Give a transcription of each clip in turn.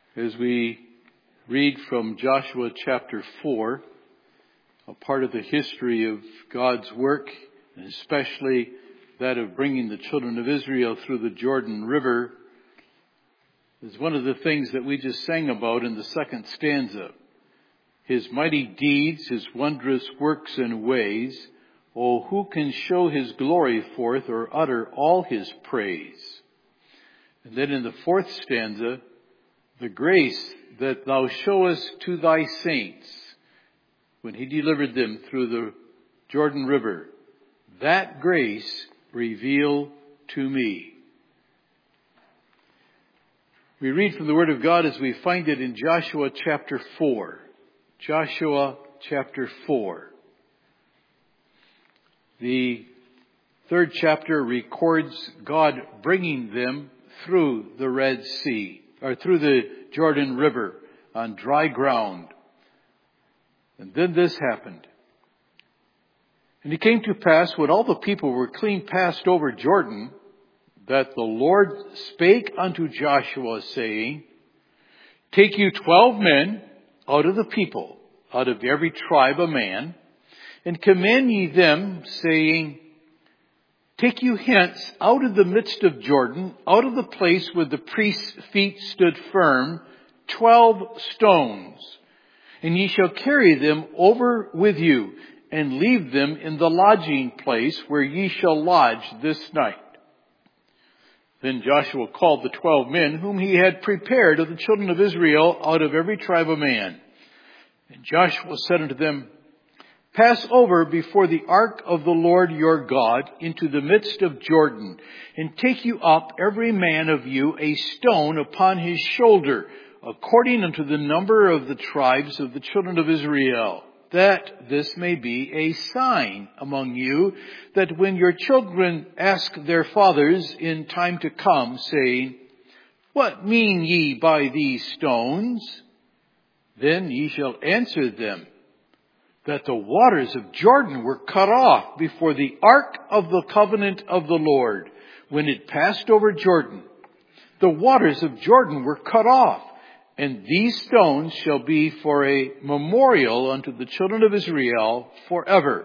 As we read from Joshua chapter 4, a part of the history of God's work, and especially that of bringing the children of Israel through the Jordan River, is one of the things that we just sang about in the second stanza. His mighty deeds, his wondrous works and ways, oh, who can show his glory forth or utter all his praise? And then in the fourth stanza, the grace that thou showest to thy saints when he delivered them through the Jordan River, that grace reveal to me. We read from the Word of God as we find it in Joshua chapter 4. Joshua chapter 4. The third chapter records God bringing them through the Red Sea, or through the Jordan River on dry ground. And then this happened. And it came to pass when all the people were clean passed over Jordan, that the Lord spake unto Joshua, saying, Take you 12 men out of the people, out of every tribe a man, and command ye them, saying, Take you hence out of the midst of Jordan, out of the place where the priest's feet stood firm, 12 stones, and ye shall carry them over with you, and leave them in the lodging place where ye shall lodge this night. Then Joshua called the 12 men whom he had prepared of the children of Israel out of every tribe of man. And Joshua said unto them, Pass over before the ark of the Lord your God into the midst of Jordan, and take you up every man of you a stone upon his shoulder, according unto the number of the tribes of the children of Israel, that this may be a sign among you, that when your children ask their fathers in time to come, saying, What mean ye by these stones? Then ye shall answer them, that the waters of Jordan were cut off before the ark of the covenant of the Lord, when it passed over Jordan. The waters of Jordan were cut off, and these stones shall be for a memorial unto the children of Israel forever.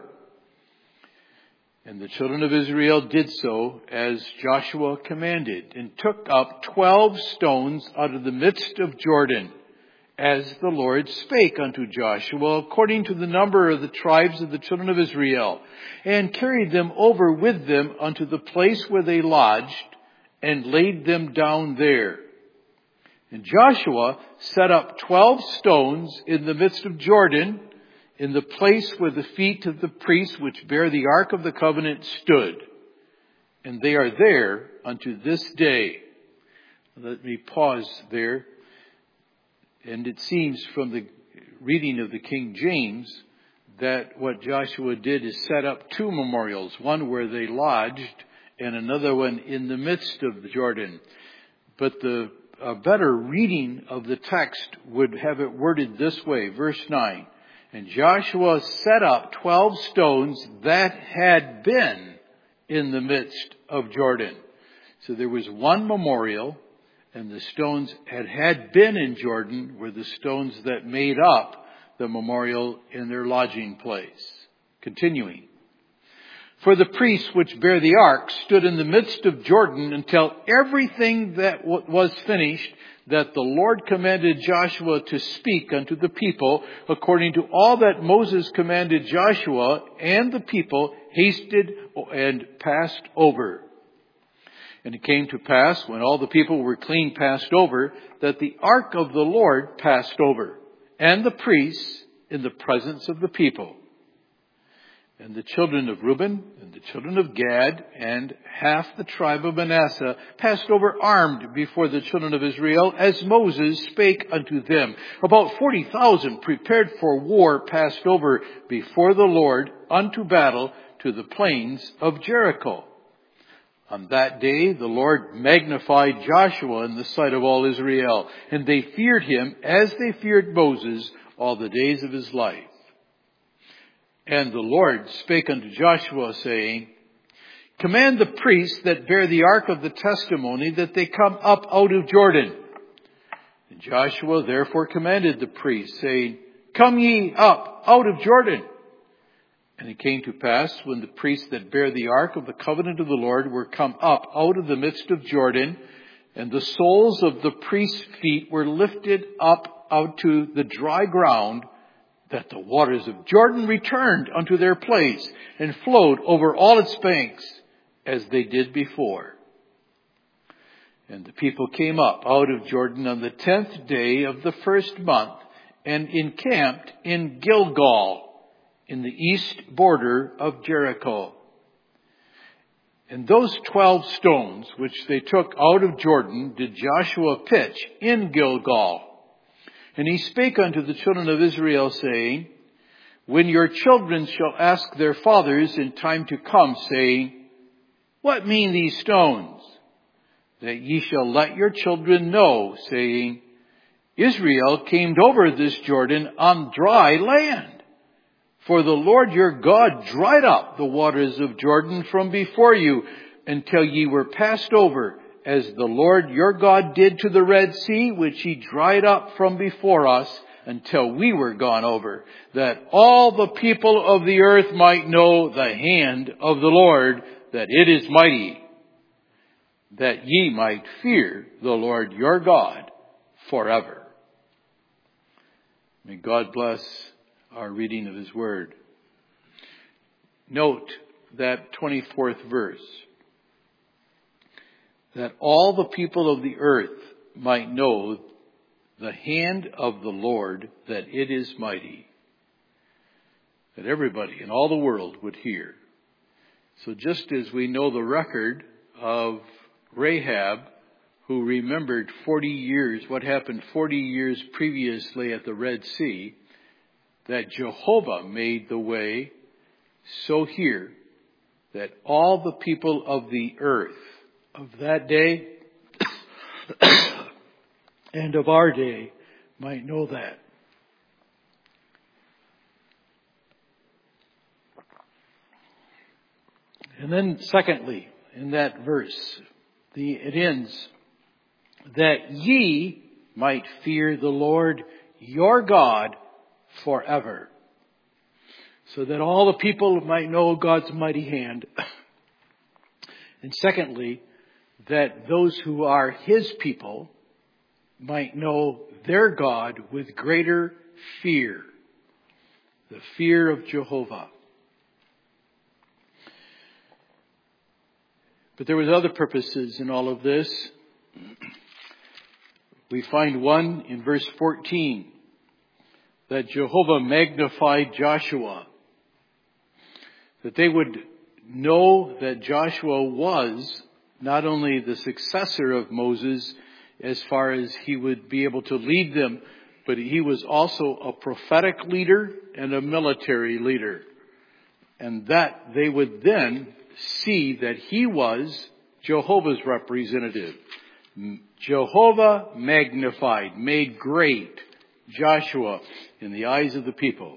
And the children of Israel did so as Joshua commanded, and took up 12 stones out of the midst of Jordan, as the Lord spake unto Joshua, according to the number of the tribes of the children of Israel, and carried them over with them unto the place where they lodged, and laid them down there. And Joshua set up 12 stones in the midst of Jordan, in the place where the feet of the priests which bear the ark of the covenant stood. And they are there unto this day. Let me pause there. And it seems from the reading of the King James that what Joshua did is set up two memorials, one where they lodged and another one in the midst of the Jordan. But a better reading of the text would have it worded this way, verse 9. And Joshua set up 12 stones that had been in the midst of Jordan. So there was one memorial, and the stones had been in Jordan were the stones that made up the memorial in their lodging place. Continuing. For the priests which bear the ark stood in the midst of Jordan until everything that was finished, that the Lord commanded Joshua to speak unto the people, according to all that Moses commanded Joshua, and the people hasted and passed over. And it came to pass, when all the people were clean passed over, that the ark of the Lord passed over, and the priests in the presence of the people. And the children of Reuben, and the children of Gad, and half the tribe of Manasseh passed over armed before the children of Israel, as Moses spake unto them. About 40,000 prepared for war passed over before the Lord unto battle to the plains of Jericho. On that day the Lord magnified Joshua in the sight of all Israel, and they feared him as they feared Moses all the days of his life. And the Lord spake unto Joshua, saying, Command the priests that bear the ark of the testimony that they come up out of Jordan. And Joshua therefore commanded the priests, saying, Come ye up out of Jordan. And it came to pass, when the priests that bear the ark of the covenant of the Lord were come up out of the midst of Jordan, and the soles of the priests' feet were lifted up out to the dry ground, that the waters of Jordan returned unto their place, and flowed over all its banks, as they did before. And the people came up out of Jordan on the 10th day of the first month, and encamped in Gilgal, in the east border of Jericho. And those 12 stones which they took out of Jordan did Joshua pitch in Gilgal. And he spake unto the children of Israel, saying, When your children shall ask their fathers in time to come, saying, What mean these stones? That ye shall let your children know, saying, Israel came over this Jordan on dry land. For the Lord your God dried up the waters of Jordan from before you, until ye were passed over, as the Lord your God did to the Red Sea, which he dried up from before us, until we were gone over, that all the people of the earth might know the hand of the Lord, that it is mighty, that ye might fear the Lord your God forever. May God bless our reading of his word. Note that 24th verse. That all the people of the earth might know the hand of the Lord, that it is mighty. That everybody in all the world would hear. So just as we know the record of Rahab, who remembered 40 years, what happened 40 years previously at the Red Sea, that Jehovah made the way, so here, that all the people of the earth of that day and of our day might know that. And then secondly, in that verse, it ends, that ye might fear the Lord your God forever. So that all the people might know God's mighty hand. And secondly, that those who are his people might know their God with greater fear. The fear of Jehovah. But there was other purposes in all of this. We find one in verse 14. That Jehovah magnified Joshua. That they would know that Joshua was not only the successor of Moses as far as he would be able to lead them, but he was also a prophetic leader and a military leader. And that they would then see that he was Jehovah's representative. Jehovah magnified, made great Joshua in the eyes of the people.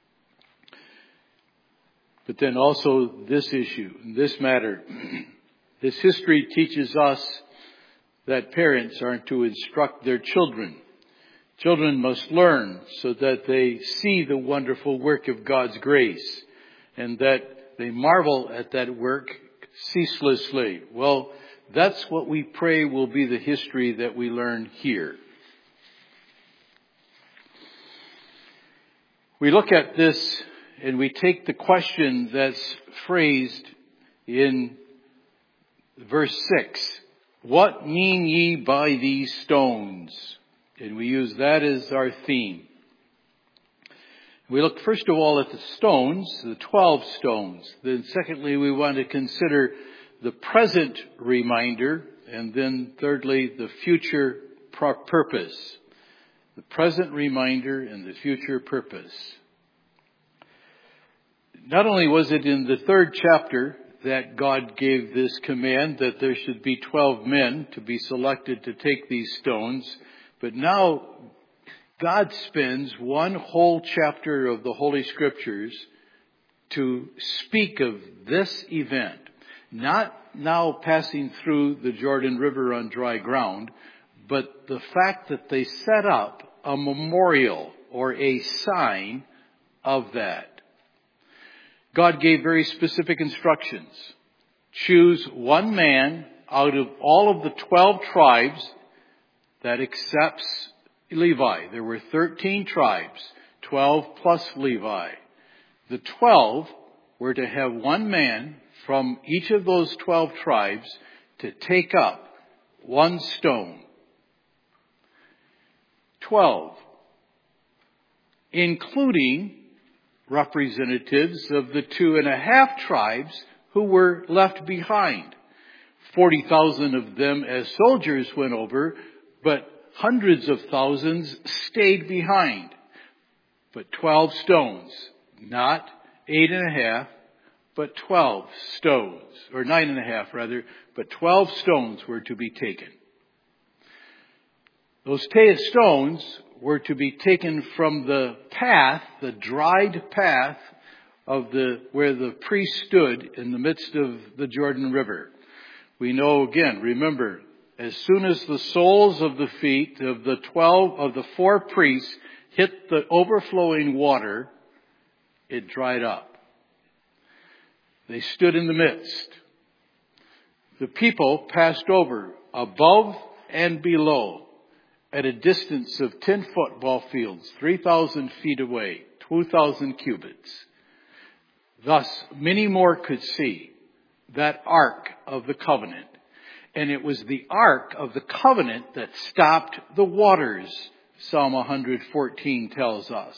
But then also this issue, this matter. This history teaches us that parents are to instruct their children. Children must learn so that they see the wonderful work of God's grace and that they marvel at that work ceaselessly. Well, that's what we pray will be the history that we learn here. We look at this and we take the question that's phrased in verse 6. What mean ye by these stones? And we use that as our theme. We look first of all at the stones, the 12 stones. Then secondly, we want to consider the present reminder. And then thirdly, the future purpose. The present reminder and the future purpose. Not only was it in the 3rd chapter that God gave this command that there should be 12 men to be selected to take these stones, but now God spends one whole chapter of the Holy Scriptures to speak of this event. Not now passing through the Jordan River on dry ground, but the fact that they set up a memorial or a sign of that. God gave very specific instructions. Choose one man out of all of the 12 tribes that accepts Levi. There were 13 tribes, 12 plus Levi. The 12 were to have one man from each of those 12 tribes to take up one stone. 12, including representatives of the 2.5 tribes who were left behind. 40,000 of them as soldiers went over, but hundreds of thousands stayed behind. But 12 stones, not 8.5, but 12 stones, or 9.5 rather, but 12 stones were to be taken. Those stones were to be taken from the path, the dried path of where the priest stood in the midst of the Jordan River. We know again, remember, as soon as the soles of the feet of the 4 priests hit the overflowing water, it dried up. They stood in the midst. The people passed over above and below at a distance of 10 football fields, 3,000 feet away, 2,000 cubits. Thus, many more could see that Ark of the Covenant. And it was the Ark of the Covenant that stopped the waters, Psalm 114 tells us.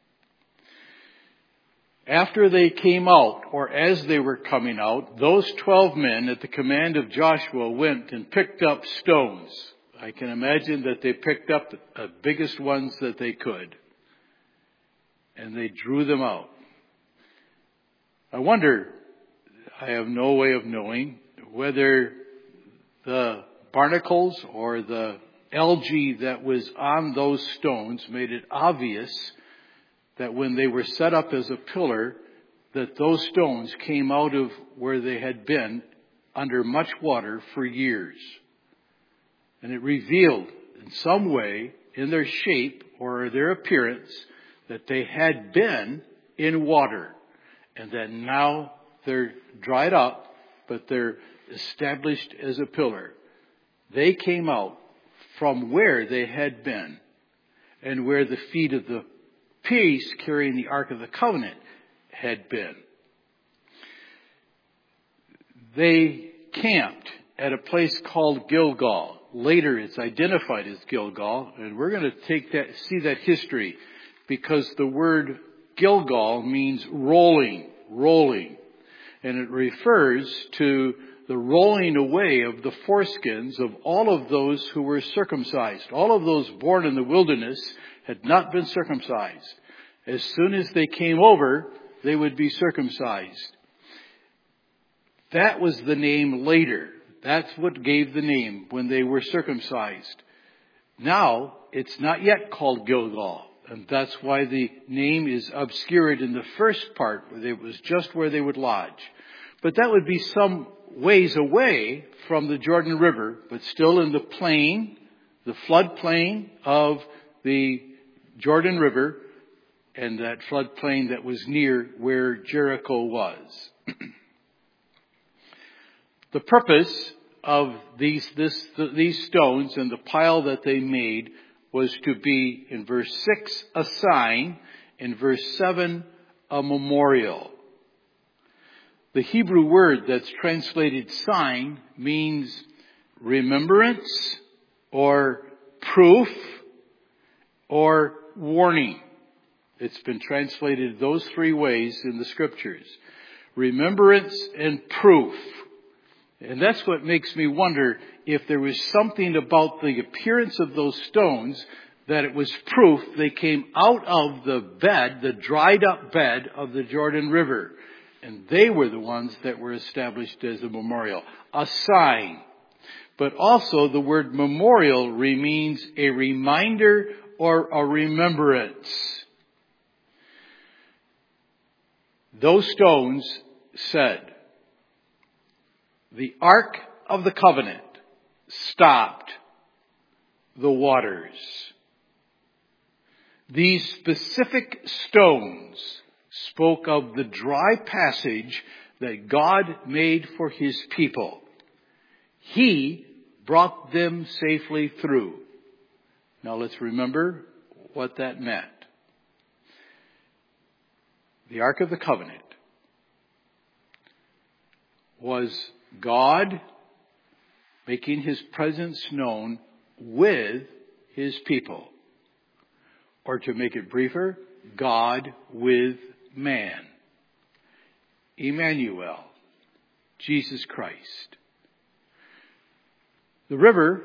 After they came out, or as they were coming out, those 12 men at the command of Joshua went and picked up stones. I can imagine that they picked up the biggest ones that they could. And they drew them out. I wonder, I have no way of knowing, whether the barnacles or the algae that was on those stones made it obvious that when they were set up as a pillar, that those stones came out of where they had been under much water for years. And it revealed in some way, in their shape or their appearance, that they had been in water. And that now they're dried up, but they're established as a pillar. They came out from where they had been and where the feet of the priest carrying the Ark of the Covenant had been. They camped at a place called Gilgal. Later it's identified as Gilgal, and we're going to see that history, because the word Gilgal means rolling. And it refers to the rolling away of the foreskins of all of those who were circumcised. All of those born in the wilderness had not been circumcised. As soon as they came over, they would be circumcised. That was the name later. That's what gave the name when they were circumcised. Now, it's not yet called Gilgal. And that's why the name is obscured in the first part, where it was just where they would lodge. But that would be some ways away from the Jordan River, but still in the plain, the floodplain of the Jordan River, and that floodplain that was near where Jericho was. The purpose of these stones and the pile that they made was to be, in verse 6, a sign, in verse 7, a memorial. The Hebrew word that's translated sign means remembrance or proof or warning. It's been translated those 3 ways in the scriptures. Remembrance and proof. And that's what makes me wonder if there was something about the appearance of those stones that it was proof they came out of the bed, the dried up bed of the Jordan River. And they were the ones that were established as a memorial, a sign. But also the word memorial means a reminder or a remembrance. Those stones said, the Ark of the Covenant stopped the waters. These specific stones spoke of the dry passage that God made for His people. He brought them safely through. Now let's remember what that meant. The Ark of the Covenant was God making His presence known with His people. Or to make it briefer, God with man. Emmanuel, Jesus Christ. The river,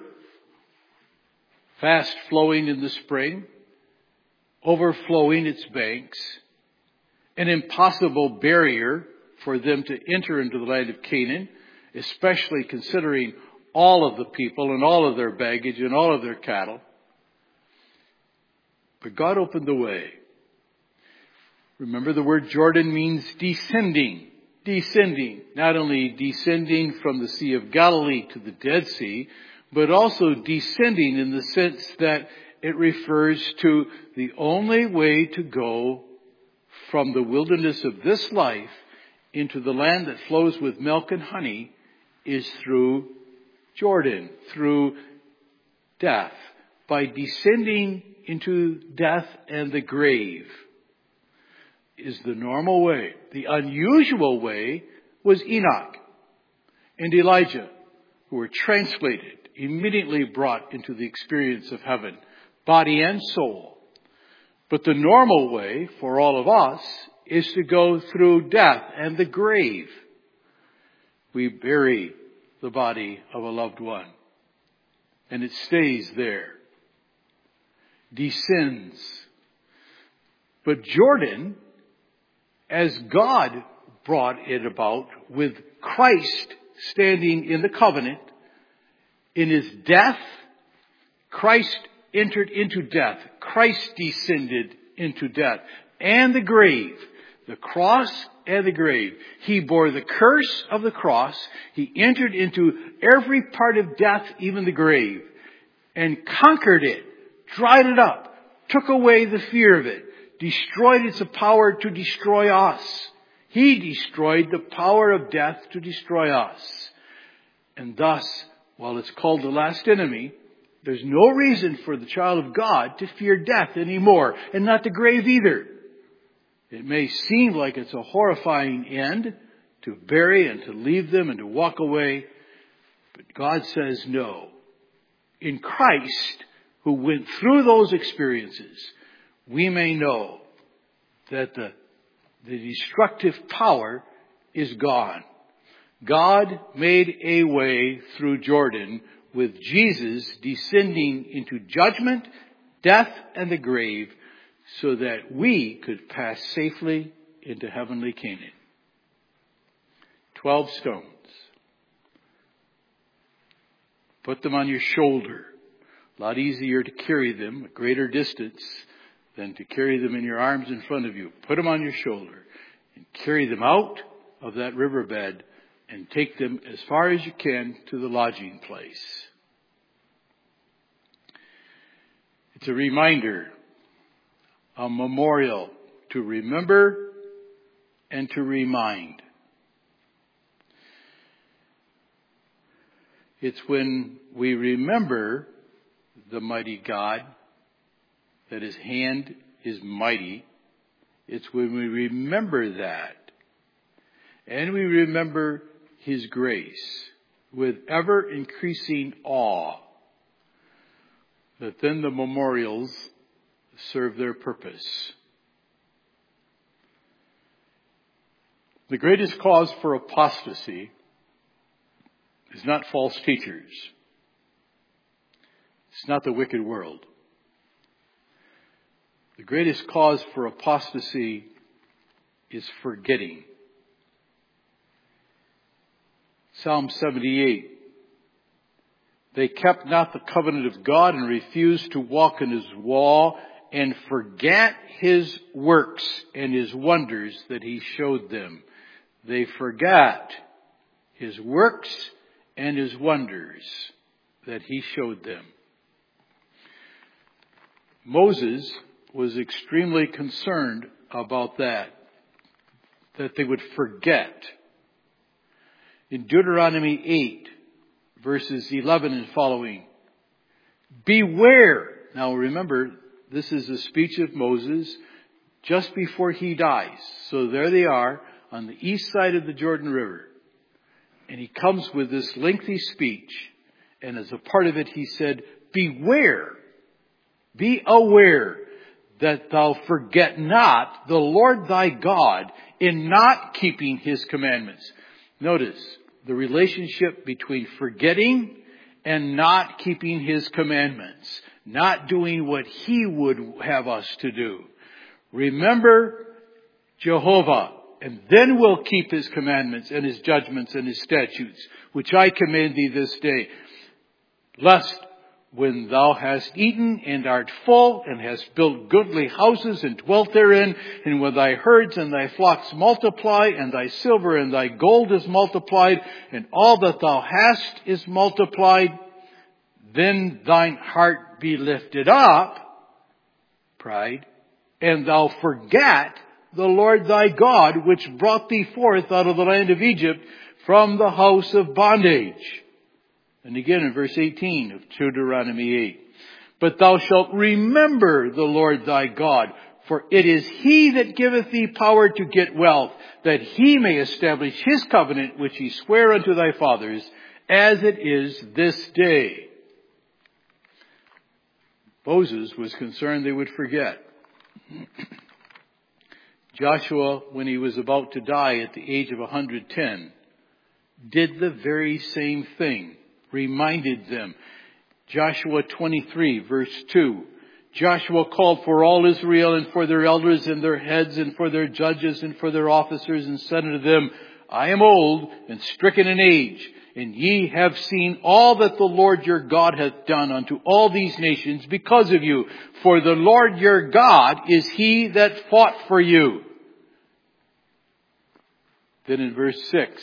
fast flowing in the spring, overflowing its banks, an impossible barrier for them to enter into the land of Canaan, especially considering all of the people and all of their baggage and all of their cattle. But God opened the way. Remember, the word Jordan means descending. Descending. Not only descending from the Sea of Galilee to the Dead Sea, but also descending in the sense that it refers to the only way to go from the wilderness of this life into the land that flows with milk and honey is through Jordan, through death, by descending into death and the grave is the normal way. The unusual way was Enoch and Elijah, who were translated, immediately brought into the experience of heaven, body and soul. But the normal way for all of us is to go through death and the grave. We bury the body of a loved one, and it stays there. Descends. But Jordan, as God brought it about with Christ standing in the covenant, in His death, Christ entered into death. Christ descended into death and the grave, the cross and the grave. He bore the curse of the cross. He entered into every part of death, even the grave, and conquered it, dried it up, took away the fear of it, destroyed its power to destroy us. He destroyed the power of death to destroy us. And thus, while it's called the last enemy, there's no reason for the child of God to fear death anymore, and not the grave either. It may seem like it's a horrifying end to bury and to leave them and to walk away, but God says no. In Christ, who went through those experiences, we may know that the destructive power is gone. God made a way through Jordan with Jesus descending into judgment, death, and the grave so that we could pass safely into heavenly Canaan. 12 stones. Put them on your shoulder. A lot easier to carry them a greater distance than to carry them in your arms in front of you. Put them on your shoulder and carry them out of that riverbed and take them as far as you can to the lodging place. It's a reminder, a memorial to remember and to remind. It's when we remember the mighty God, that His hand is mighty. It's when we remember that, and we remember His grace with ever increasing awe, that then the memorials serve their purpose. The greatest cause for apostasy is not false teachers. It's not the wicked world. The greatest cause for apostasy is forgetting. Psalm 78. They kept not the covenant of God and refused to walk in His law and forget His works and His wonders that He showed them. They forgot His works and His wonders that He showed them. Moses was extremely concerned about that they would forget. In Deuteronomy 8, verses 11 and following, beware. Now remember, this is a speech of Moses just before he dies. So there they are on the east side of the Jordan River. And he comes with this lengthy speech. And as a part of it, he said, beware, be aware that thou forget not the Lord thy God in not keeping his commandments. Notice the relationship between forgetting and not keeping his commandments, not doing what he would have us to do. Remember Jehovah, and then we'll keep his commandments and his judgments and his statutes, which I command thee this day. Lest when thou hast eaten and art full, and hast built goodly houses and dwelt therein, and when thy herds and thy flocks multiply, and thy silver and thy gold is multiplied, and all that thou hast is multiplied, then thine heart be lifted up, pride, and thou forget the Lord thy God, which brought thee forth out of the land of Egypt from the house of bondage. And again in verse 18 of Deuteronomy 8. But thou shalt remember the Lord thy God, for it is he that giveth thee power to get wealth, that he may establish his covenant which he sware unto thy fathers, as it is this day. Moses was concerned they would forget. Joshua, when he was about to die at the age of 110, did the very same thing. Reminded them. Joshua 23 verse 2. Joshua called for all Israel and for their elders and their heads and for their judges and for their officers, and said unto them, I am old and stricken in age, and ye have seen all that the Lord your God hath done unto all these nations because of you. For the Lord your God is he that fought for you. Then in verse 6,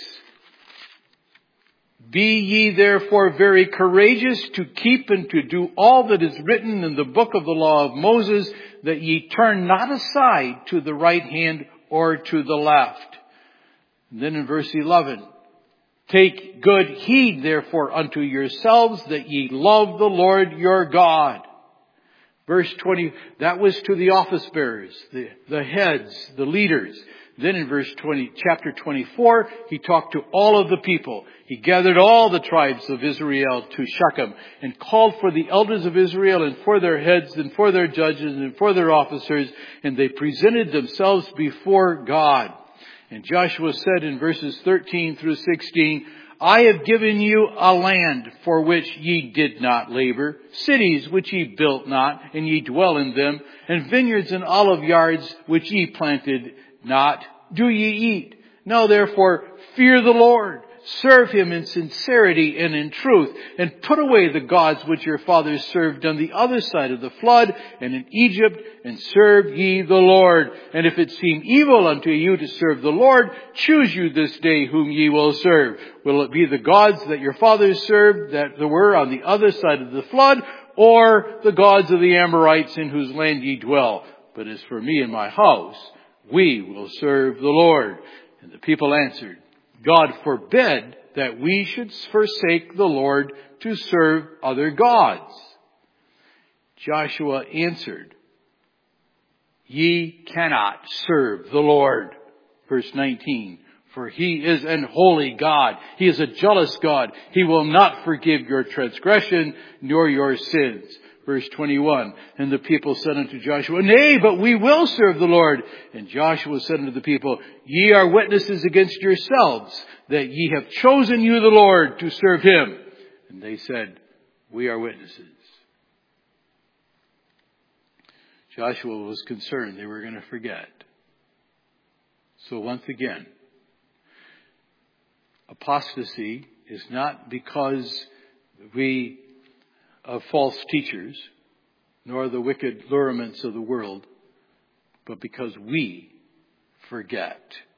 be ye therefore very courageous to keep and to do all that is written in the book of the law of Moses, that ye turn not aside to the right hand or to the left. And then in verse 11, take good heed therefore unto yourselves that ye love the Lord your God. Verse 20, that was to the office bearers, the heads, the leaders. Then in verse 20, chapter 24, he talked to all of the people. He gathered all the tribes of Israel to Shechem and called for the elders of Israel and for their heads and for their judges and for their officers, and they presented themselves before God. And Joshua said in verses 13 through 16, I have given you a land for which ye did not labor, cities which ye built not, and ye dwell in them, and vineyards and olive yards which ye planted not, do ye eat. Now therefore fear the Lord, serve him in sincerity and in truth, and put away the gods which your fathers served on the other side of the flood and in Egypt, and serve ye the Lord. And if it seem evil unto you to serve the Lord, choose you this day whom ye will serve. Will it be the gods that your fathers served that were on the other side of the flood, or the gods of the Amorites in whose land ye dwell? But as for me and my house, we will serve the Lord. And the people answered, God forbid that we should forsake the Lord to serve other gods. Joshua answered, ye cannot serve the Lord. Verse 19, for he is an holy God. He is a jealous God. He will not forgive your transgression nor your sins. Verse 21, and the people said unto Joshua, nay, but we will serve the Lord. And Joshua said unto the people, ye are witnesses against yourselves, that ye have chosen you the Lord to serve him. And they said, we are witnesses. Joshua was concerned they were going to forget. So once again, apostasy is not because of false teachers, nor the wicked allurements of the world, but because we forget.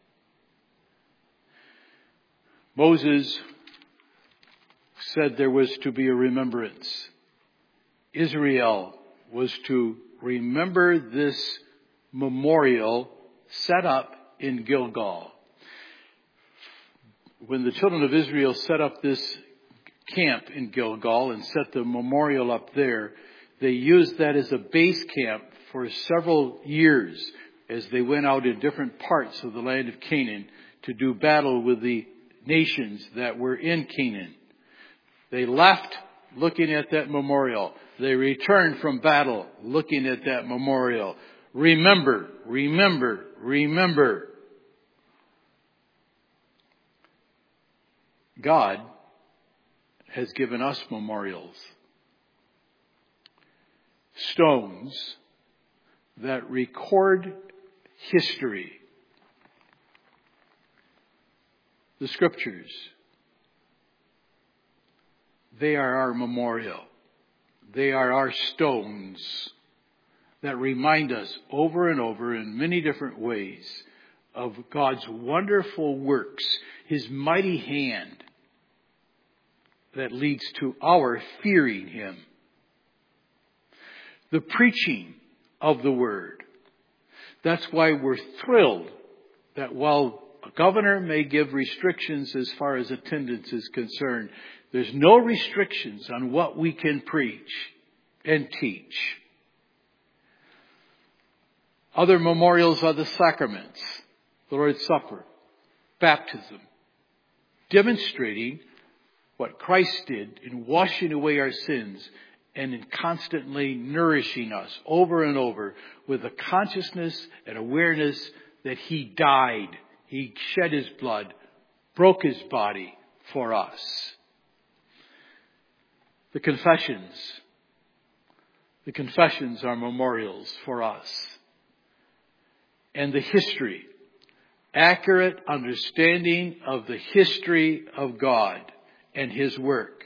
Moses said there was to be a remembrance. Israel was to remember this memorial set up in Gilgal. When the children of Israel set up this camp in Gilgal and set the memorial up there, they used that as a base camp for several years as they went out in different parts of the land of Canaan to do battle with the nations that were in Canaan. They left looking at that memorial. They returned from battle looking at that memorial. Remember, remember, remember. God has given us memorials. Stones that record history. The Scriptures. They are our memorial. They are our stones that remind us over and over in many different ways of God's wonderful works, His mighty hand that leads to our fearing Him. The preaching of the Word. That's why we're thrilled that while a governor may give restrictions as far as attendance is concerned, there's no restrictions on what we can preach and teach. Other memorials are the sacraments, the Lord's Supper, baptism, demonstrating what Christ did in washing away our sins and in constantly nourishing us over and over with the consciousness and awareness that He died. He shed His blood, broke His body for us. The confessions. The confessions are memorials for us. And the history. Accurate understanding of the history of God and His work.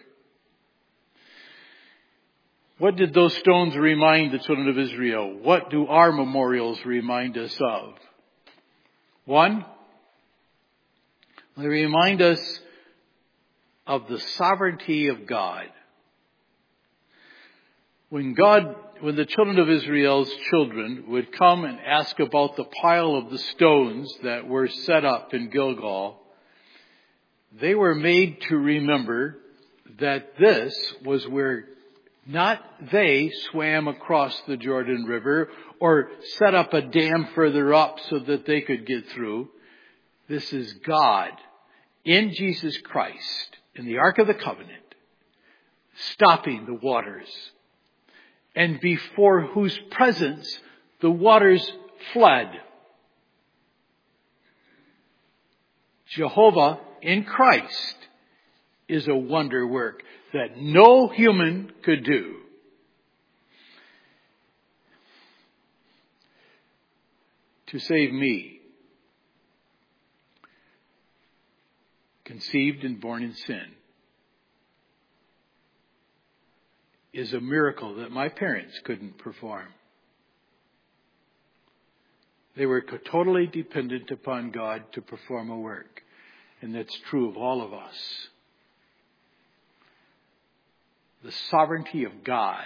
What did those stones remind the children of Israel? What do our memorials remind us of? One, they remind us of the sovereignty of God. When the children of Israel's children would come and ask about the pile of the stones that were set up in Gilgal, they were made to remember that this was where not they swam across the Jordan River or set up a dam further up so that they could get through. This is God in Jesus Christ, in the Ark of the Covenant, stopping the waters, and before whose presence the waters fled. Jehovah in Christ is a wonder work that no human could do. To save me, conceived and born in sin, is a miracle that my parents couldn't perform. They were totally dependent upon God to perform a work. And that's true of all of us. The sovereignty of God,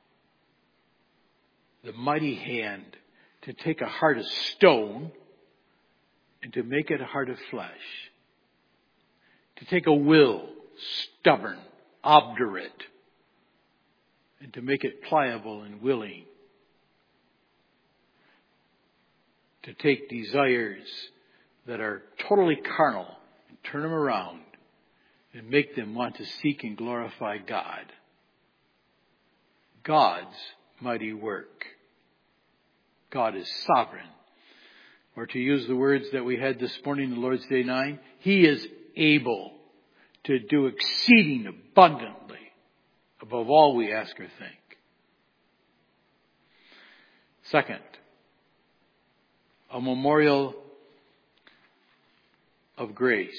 the mighty hand to take a heart of stone and to make it a heart of flesh. To take a will, stubborn, obdurate, and to make it pliable and willing. To take desires that are totally carnal and turn them around and make them want to seek and glorify God. God's mighty work. God is sovereign. Or to use the words that we had this morning in Lord's Day 9, He is able to do exceeding abundantly above all we ask or think. Second, a memorial of grace.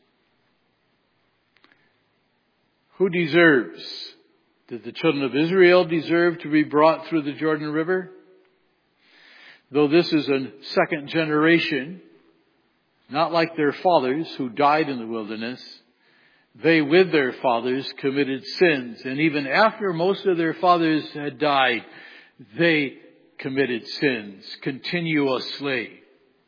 Who deserves? Did the children of Israel deserve to be brought through the Jordan River? Though this is a second generation, not like their fathers who died in the wilderness, they with their fathers committed sins. And even after most of their fathers had died, They committed sins continuously.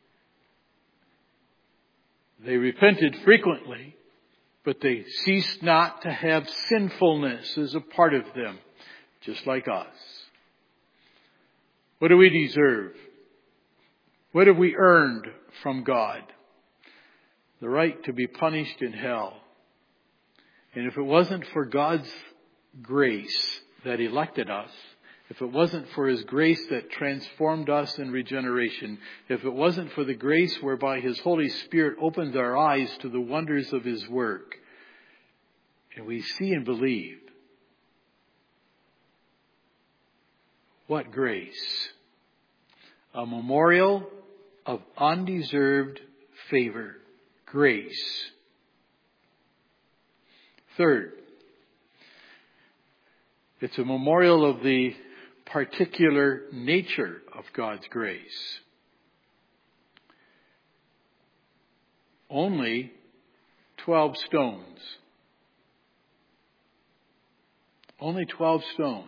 They repented frequently, but they ceased not to have sinfulness as a part of them, just like us. What do we deserve? What have we earned from God? The right to be punished in hell. And if it wasn't for God's grace that elected us, if it wasn't for His grace that transformed us in regeneration, if it wasn't for the grace whereby His Holy Spirit opened our eyes to the wonders of His work, and we see and believe, what grace! A memorial of undeserved favor, grace. Third, it's a memorial of the particular nature of God's grace. Only 12 stones. Only 12 stones.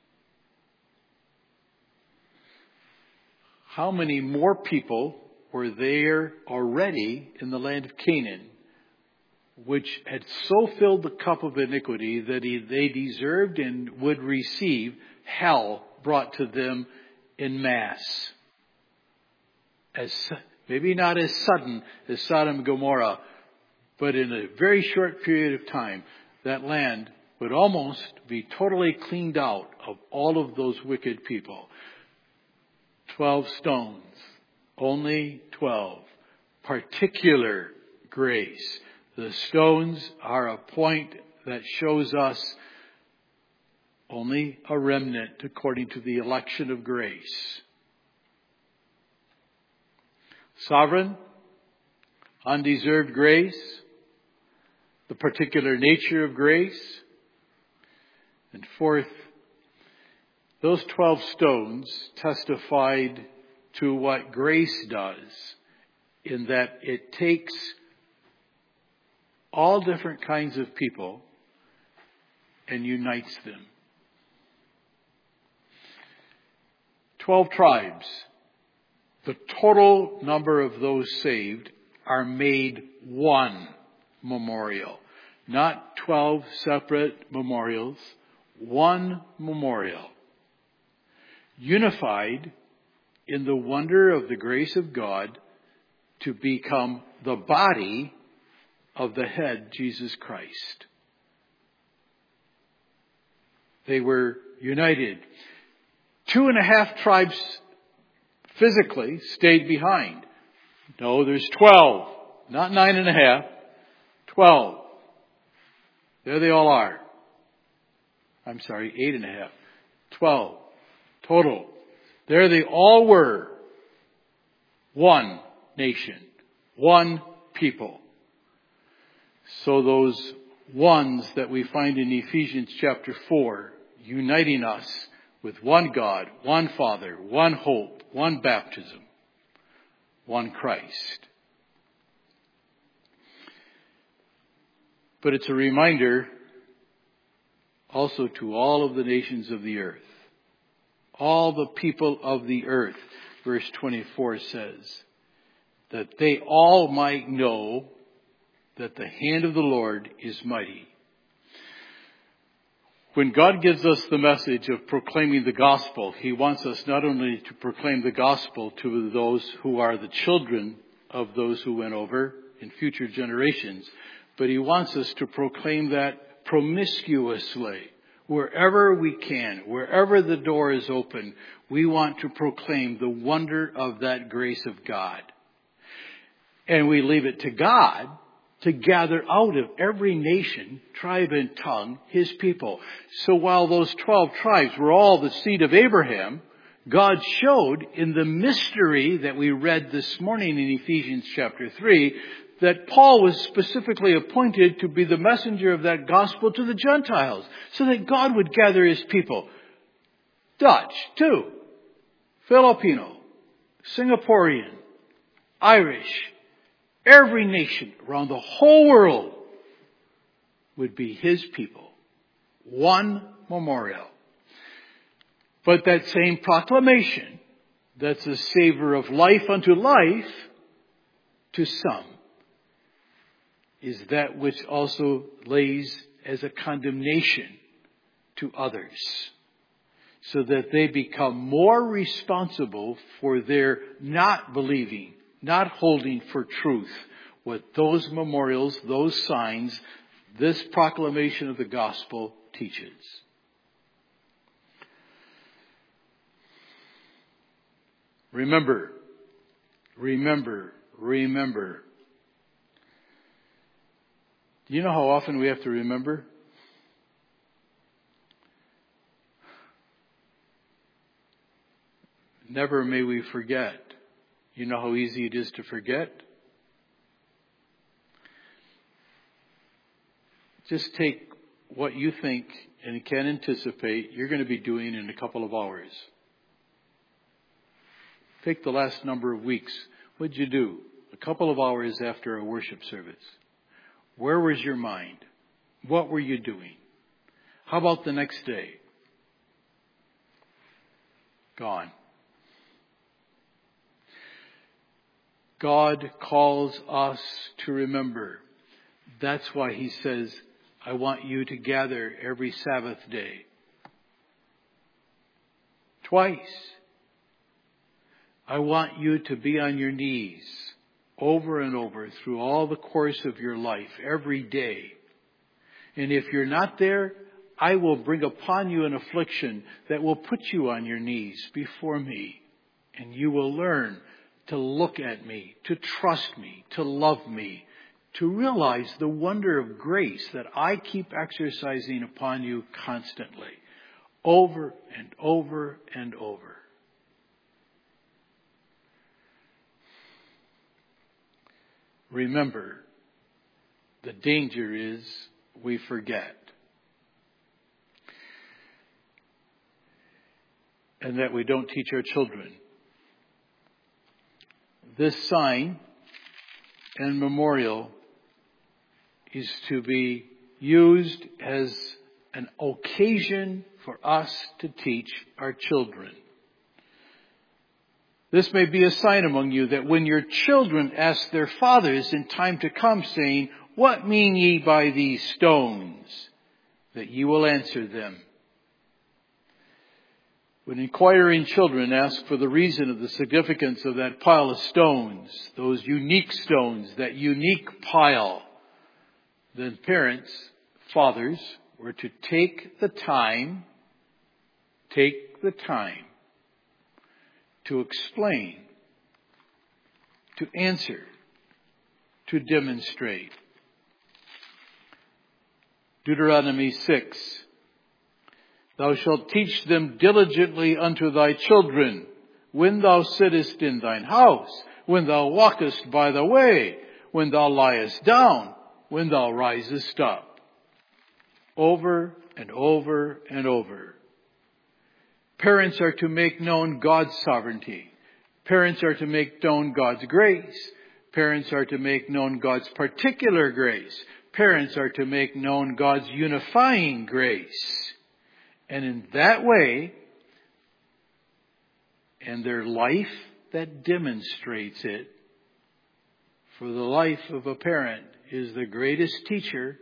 How many more people were there already in the land of Canaan, which had so filled the cup of iniquity that they deserved and would receive hell brought to them in mass? Maybe not as sudden as Sodom and Gomorrah, but in a very short period of time, that land would almost be totally cleaned out of all of those wicked people. 12 stones. Only 12. Particular grace. The stones are a point that shows us only a remnant according to the election of grace. Sovereign, undeserved grace, the particular nature of grace. And fourth, those 12 stones testified to what grace does, in that it takes all different kinds of people and unites them. 12 tribes. The total number of those saved are made one memorial. Not 12 separate memorials. One memorial. Unified in the wonder of the grace of God to become the body of the head, Jesus Christ. They were united. 2.5 tribes physically stayed behind. No, there's 12. Not 9.5. 12. There they all are. I'm sorry, 8.5. 12. Total. There they all were. One nation. One people. So those ones that we find in Ephesians chapter 4, uniting us with one God, one Father, one hope, one baptism, one Christ. But it's a reminder also to all of the nations of the earth. All the people of the earth, verse 24 says, that they all might know that the hand of the Lord is mighty. When God gives us the message of proclaiming the gospel, He wants us not only to proclaim the gospel to those who are the children of those who went over in future generations, but He wants us to proclaim that promiscuously. Wherever we can, wherever the door is open, we want to proclaim the wonder of that grace of God. And we leave it to God to gather out of every nation, tribe, and tongue His people. So while those 12 tribes were all the seed of Abraham, God showed in the mystery that we read this morning in Ephesians chapter 3, that Paul was specifically appointed to be the messenger of that gospel to the Gentiles, so that God would gather His people. Dutch, too. Filipino, Singaporean, Irish, every nation around the whole world would be His people. One memorial. But that same proclamation, that's a savor of life unto life, to some, is that which also lays as a condemnation to others, so that they become more responsible for their not believing, not holding for truth what those memorials, those signs, this proclamation of the gospel teaches. Remember, remember, remember. Do you know how often we have to remember? Never may we forget. You know how easy it is to forget? Just take what you think and can anticipate you're going to be doing in a couple of hours. Take the last number of weeks. What did you do? A couple of hours after a worship service. Where was your mind? What were you doing? How about the next day? Gone. God calls us to remember. That's why He says, I want you to gather every Sabbath day. Twice. I want you to be on your knees over and over through all the course of your life, every day. And if you're not there, I will bring upon you an affliction that will put you on your knees before me. And you will learn to look at me, to trust me, to love me, to realize the wonder of grace that I keep exercising upon you constantly, over and over and over. Remember, the danger is we forget. And that we don't teach our children. This sign and memorial is to be used as an occasion for us to teach our children. This may be a sign among you that when your children ask their fathers in time to come, saying, What mean ye by these stones? That ye will answer them. When inquiring children ask for the reason of the significance of that pile of stones, those unique stones, that unique pile, then parents, fathers, were to take the time to explain, to answer, to demonstrate. Deuteronomy 6. Thou shalt teach them diligently unto thy children, when thou sittest in thine house, when thou walkest by the way, when thou liest down, when thou risest up. Over and over and over. Parents are to make known God's sovereignty. Parents are to make known God's grace. Parents are to make known God's particular grace. Parents are to make known God's unifying grace. And in that way, and their life that demonstrates it, for the life of a parent is the greatest teacher.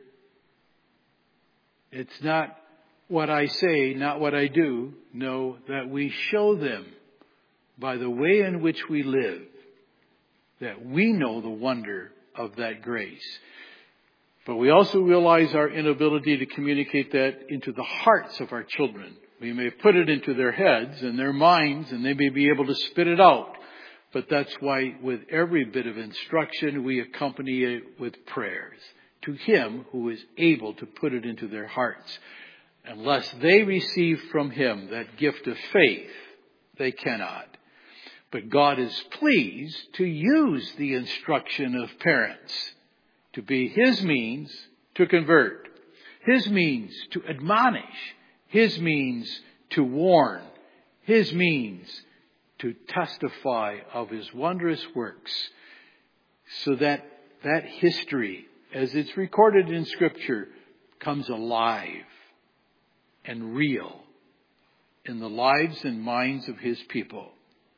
It's not what I say, not what I do. No, that we show them by the way in which we live that we know the wonder of that grace. But we also realize our inability to communicate that into the hearts of our children. We may put it into their heads and their minds, and they may be able to spit it out. But that's why with every bit of instruction, we accompany it with prayers to Him who is able to put it into their hearts. Unless they receive from Him that gift of faith, they cannot. But God is pleased to use the instruction of parents to be His means to convert, His means to admonish, His means to warn, His means to testify of His wondrous works, so that that history, as it's recorded in Scripture, comes alive and real in the lives and minds of His people.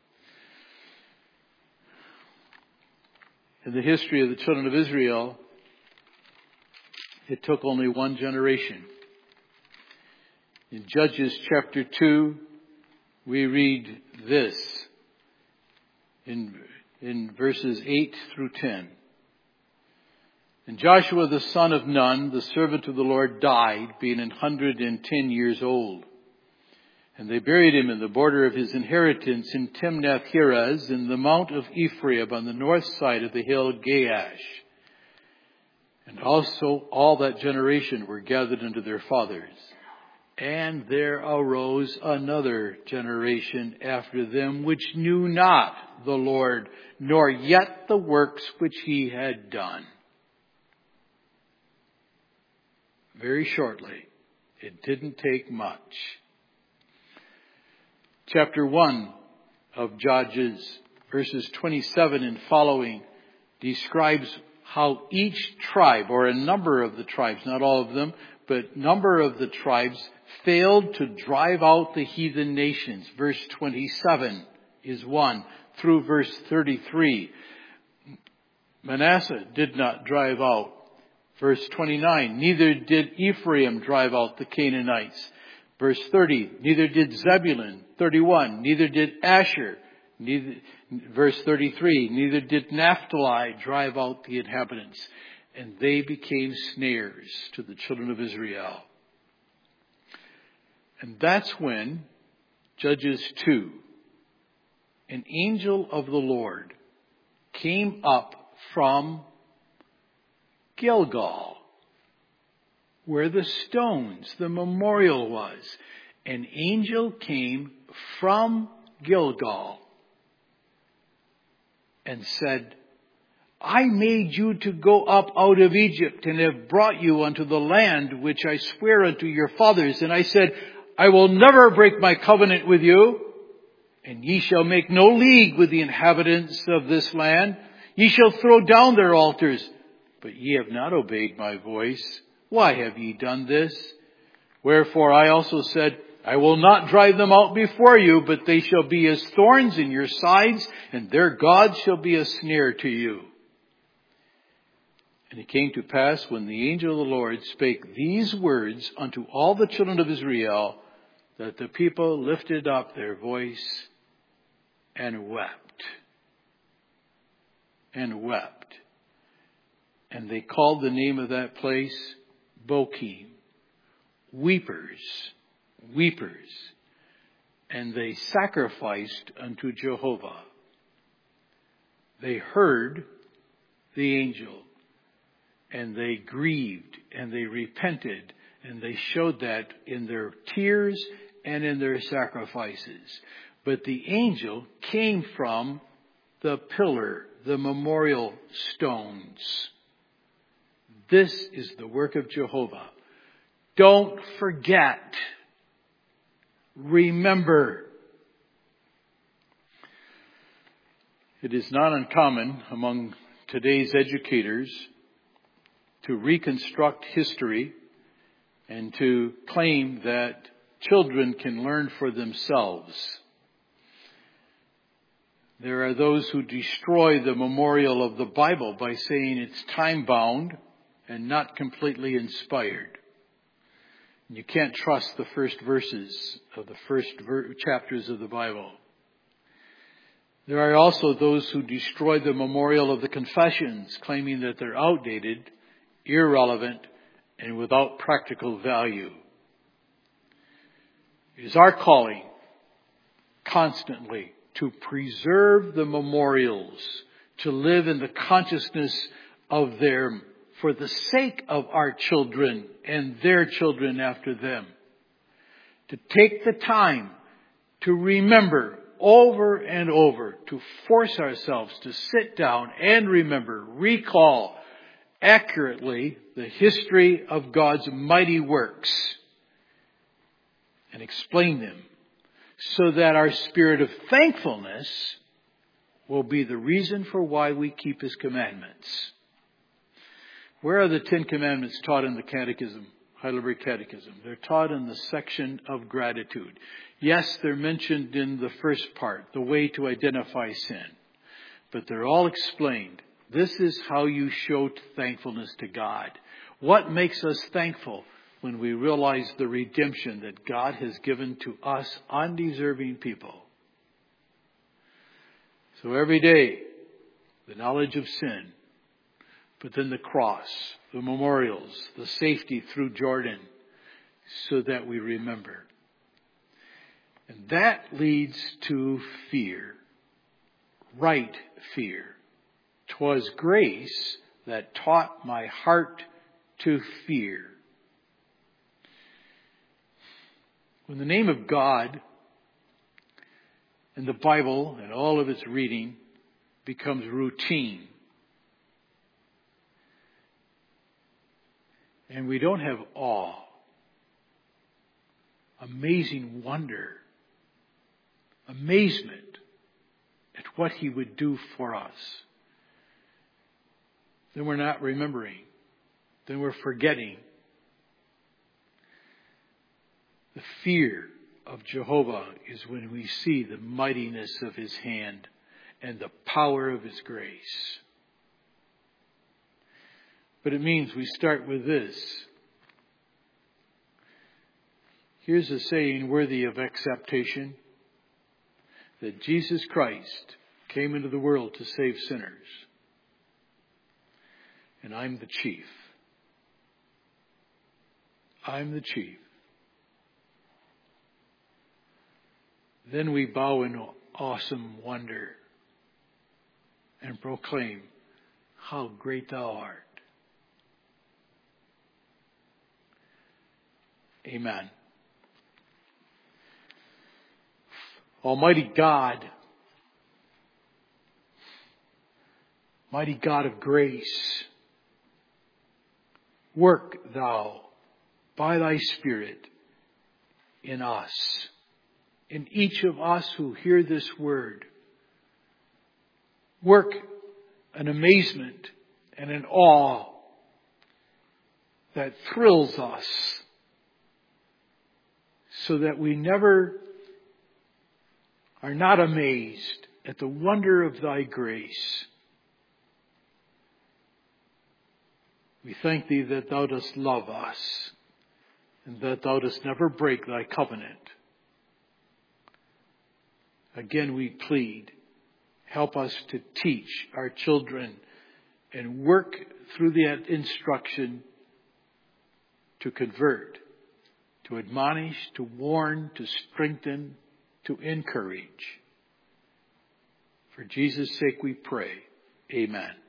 In the history of the children of Israel, it took only one generation. In Judges chapter 2, we read this in verses 8 through 10. And Joshua the son of Nun, the servant of the Lord, died, being 110 years old. And they buried him in the border of his inheritance in Timnath-Heres, in the mount of Ephraim, on the north side of the hill Gaash. And also all that generation were gathered unto their fathers. And there arose another generation after them, which knew not the Lord, nor yet the works which He had done. Very shortly, it didn't take much. Chapter 1 of Judges, verses 27 and following, describes how each tribe, or a number of the tribes, not all of them, but number of the tribes, failed to drive out the heathen nations. Verse 27 is one, through verse 33. Manasseh did not drive out. Verse 29, neither did Ephraim drive out the Canaanites. Verse 30, neither did Zebulun. 31, neither did Asher. Verse 33, neither did Naphtali drive out the inhabitants. And they became snares to the children of Israel. And that's when, Judges 2, an angel of the Lord came up from Gilgal, where the stones, the memorial was. An angel came from Gilgal and said, I made you to go up out of Egypt and have brought you unto the land which I swear unto your fathers. And I said, I will never break my covenant with you, and ye shall make no league with the inhabitants of this land. Ye shall throw down their altars, but ye have not obeyed my voice. Why have ye done this? Wherefore I also said, I will not drive them out before you, but they shall be as thorns in your sides, and their gods shall be a snare to you. And it came to pass, when the angel of the Lord spake these words unto all the children of Israel, that the people lifted up their voice and wept. And wept. And they called the name of that place Bochim, weepers, weepers. And they sacrificed unto Jehovah. They heard the angel, and they grieved, and they repented, and they showed that in their tears and in their sacrifices. But the angel came from the pillar, the memorial stones. This is the work of Jehovah. Don't forget. Remember. It is not uncommon among today's educators to reconstruct history and to claim that children can learn for themselves. There are those who destroy the memorial of the Bible by saying it's time-bound and not completely inspired. You can't trust the first verses of the first chapters of the Bible. There are also those who destroy the memorial of the Confessions, claiming that they're outdated, irrelevant, and without practical value. It is our calling constantly to preserve the memorials, to live in the consciousness of them for the sake of our children and their children after them. To take the time to remember over and over, to force ourselves to sit down and remember, recall accurately the history of God's mighty works and explain them, so that our spirit of thankfulness will be the reason for why we keep His commandments. Where are the 10 Commandments taught in the Catechism? Heidelberg Catechism. They're taught in the section of gratitude. Yes, they're mentioned in the first part, the way to identify sin. But they're all explained. This is how you show thankfulness to God. What makes us thankful? When we realize the redemption that God has given to us undeserving people. So every day, the knowledge of sin, but then the cross, the memorials, the safety through Jordan, so that we remember. And that leads to fear, right fear. 'Twas grace that taught my heart to fear. When the name of God and the Bible and all of its reading becomes routine, and we don't have awe, amazing wonder, amazement at what He would do for us, then we're not remembering. Then we're forgetting. The fear of Jehovah is when we see the mightiness of His hand and the power of His grace. But it means we start with this. Here's a saying worthy of acceptation, that Jesus Christ came into the world to save sinners. And I'm the chief. I'm the chief. Then we bow in awesome wonder and proclaim, how great Thou art. Amen. Almighty God, mighty God of grace, work Thou by Thy Spirit in us, in each of us who hear this word. Work an amazement and an awe that thrills us, so that we never are not amazed at the wonder of Thy grace. We thank Thee that Thou dost love us, and that Thou dost never break Thy covenant. Again we plead, help us to teach our children and work through that instruction to convert, to admonish, to warn, to strengthen, to encourage. For Jesus' sake we pray. Amen.